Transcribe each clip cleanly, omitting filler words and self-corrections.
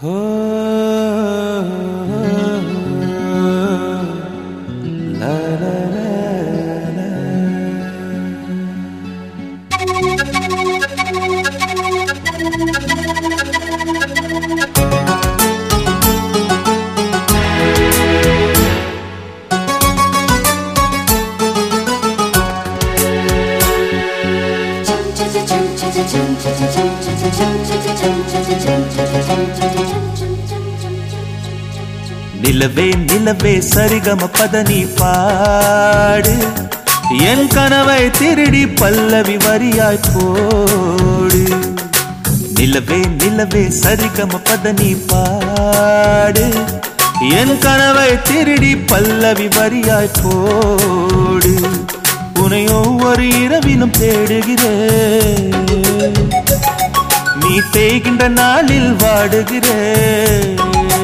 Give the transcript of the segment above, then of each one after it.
நிலவே நிலவே சரிகம பதனி பாடு என் கனவை திருடி பல்லவி வரியாய் போடு. நிலவே நிலவே சரிகம பதனி பாடு என் கனவை திருடி பல்லவி வரியாய் போடு. உன்னை ஒவ்வொரு இரவிலும் தேடுகிறேன், நீ தேய்கின்ற நாளில் வாடுகிறேன்.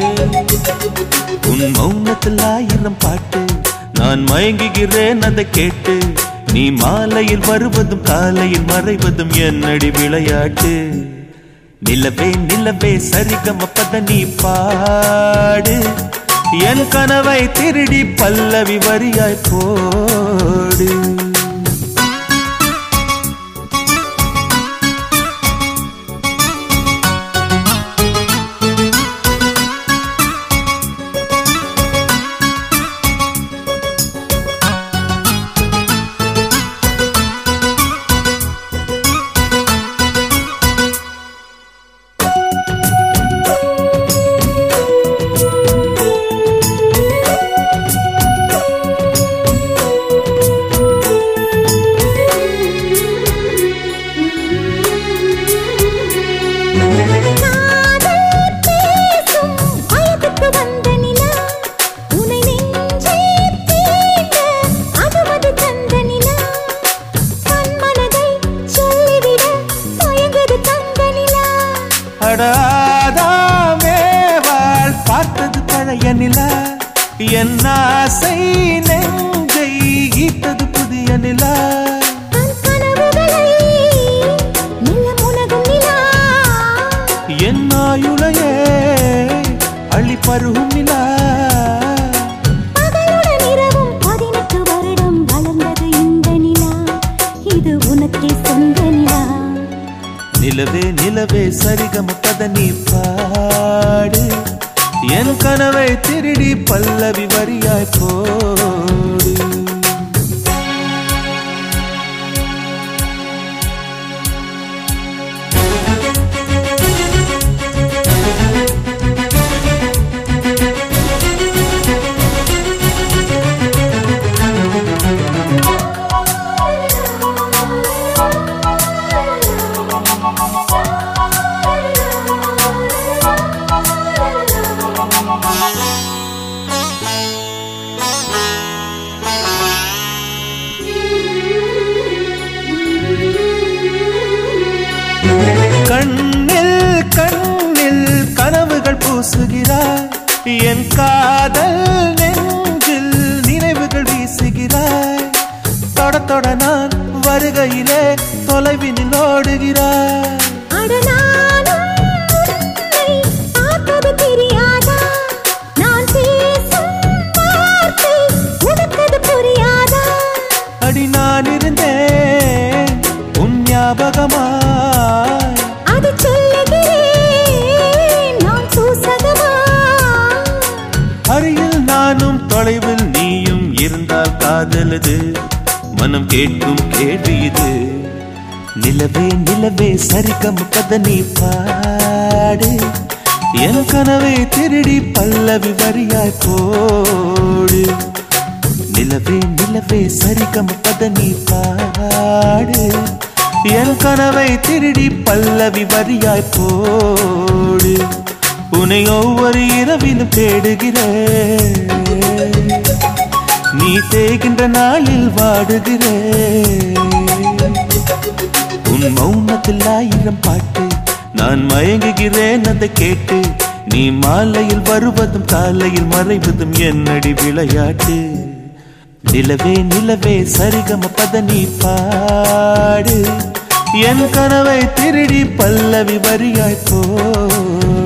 உன் மௌனத்தில் 1000 பாட்டு நான் மயங்குகிறேன் அதை கேட்டு. நீ மாலையில் வருவதும் காலையில் மறைவதும் என்னடி விளையாட்டு. நிலவே நிலவே சரிகம பதனி பாடு என் கனவை திருடி பல்லவி வரியாய் போடு. பார்த்தது பழைய நிலா, என் ஆசை நெஞ்சை ஈட்டது புதிய நிலா. என் ஆயுளையே அள்ளி பருகும் நிலா. நிலவே நிலவே சரிகம பதனி பாடு என் கனவை திருடி பல்லவி வரியாய் போடு. கண்ணில் கண்ணில் கனவுகள் பூசுகிறாய், என் காதல் நெஞ்சில் நினைவுகள் வீசுகிறாய். தொட தொட நான் வருகையிலே தொலைவினில் ஓடுகிறாய். அடி நான் இருந்தேன் உன் ஞாபகமா, அருகில் நானும் தொலைவில் நீயும் இருந்தால் காதலது மனம் கேட்கும் கேள்வி இது. நிலவே நிலவே சரிகம பதனி பாடு என் கனவை திருடி பல்லவி வரியாய் போடு. நிலவே நிலவே சரிகம பதனி பாடு என் கனவை திருடி பல்லவி வரியாய் போடு. உன்னை ஒவ்வொரு இரவிலும் தேடுகிறேன், நீ தேய்கின்ற நாளில் வாடுகிறேன். உன் மௌனத்தில் 1000 பாட்டு நான் மயங்குகிறேன் அதை கேட்டு. நீ மாலையில் வருவதும் காலையில் மறைவதும் என்னடி விளையாட்டு. நிலவே நிலவே சரிகம பதனி பாடு என் கனவை திருடி பல்லவி வரியாய் போ.